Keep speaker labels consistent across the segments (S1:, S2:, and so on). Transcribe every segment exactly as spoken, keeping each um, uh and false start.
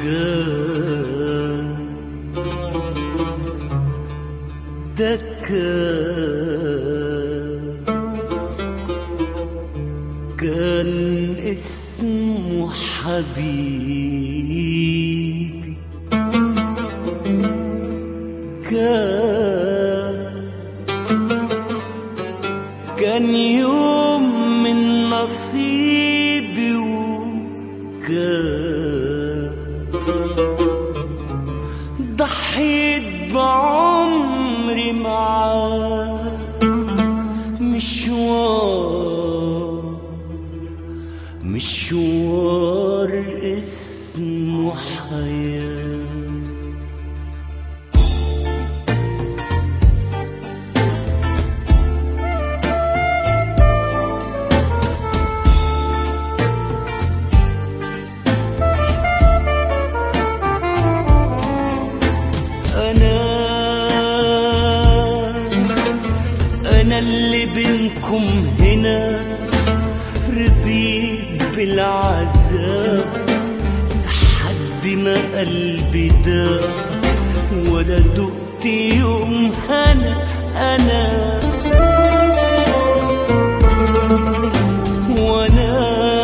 S1: كان ده كان كان اسمه حبيبي، كان كان يوم من نصيبي، وكان ضحيت بعمري معاه، مشوار مشوار اسمه حياة. أنا اللي بينكم هنا رضيت بالعذاب لحد ما قلبي داب، ولا دقت يوم هنا. أنا وأنا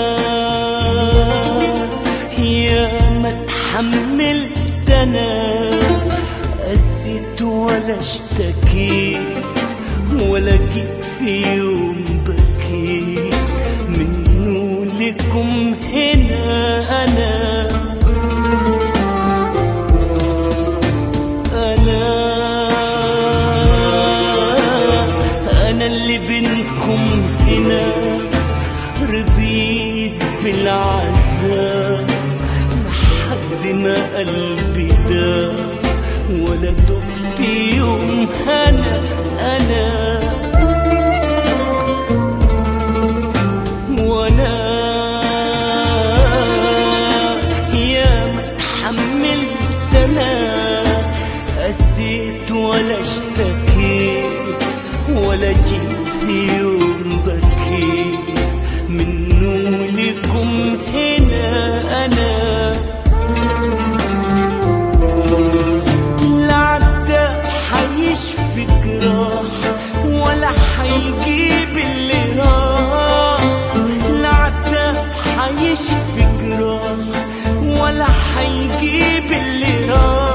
S1: يا ما اتحملت، أنا قسيت ولا اشتكيت، ولا جيت في يوم بكيت منه لكم هنا. أنا أنا أنا اللي بينكم هنا رضيت بالعذاب لحد ما قلبي داب، ولا دقت يوم هنا. أنا وأنا يا ما اتحملت، أنا قسيت ولا اشتكيت، ولا جيت في يوم بكيت منه لكم هنا. أنا ولا حيجيب اللي راح، العتاب حيشفي جراح، ولا حيجيب اللي راح.